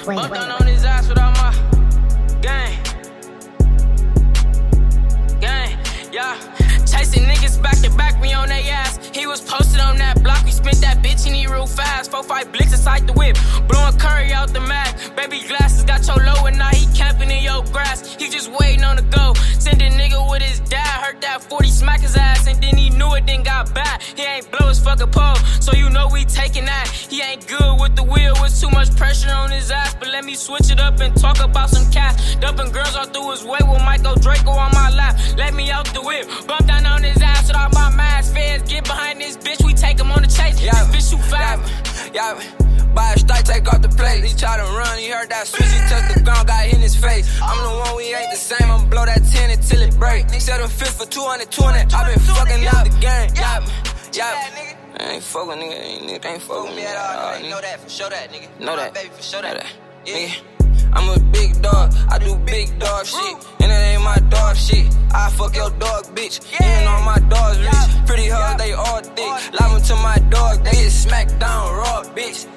Bumped down on his ass with all my gang. Yeah. Chasing niggas back to back, we on they ass. He was posted on that block, we spent that bitch and he real fast. 4-5 blicks inside the whip, blowing curry out the mag. Baby glasses got your low and now he camping in your grass. He just waiting on the go. Send a nigga with his dad, heard that 40 smack his ass. And then he knew it, then got bad. He ain't blow his fucking pole, so you know we taking that. He ain't good with the wheel, with too much pressure on his ass. But let me switch it up and talk about some cash. Dumping girls all through his way with Michael Draco on my lap. Let me out the whip, bump down on his ass with all my mask. Feds get behind this bitch, we take him on the chase. This bitch shoot fast. Yeah. Buy a strike, take off the plate. He try to run, he heard that switch, he touched the ground, got hit in his face. I'm the one, we ain't the same, I'ma blow that 10 until it break. Set him fifth for 220, I been fucking out the game. Yeah. I ain't fucking nigga, ain't fucking me at all. Know that, for sure that, nigga. Know that, baby, for sure that. Yeah. I'm a big dog, I do big dog shit. And it ain't my dog shit. I fuck your dog, bitch. Even on my dog's rich. Pretty hoes, they all thick. Live 'em to my dog, they get smacked down raw, bitch.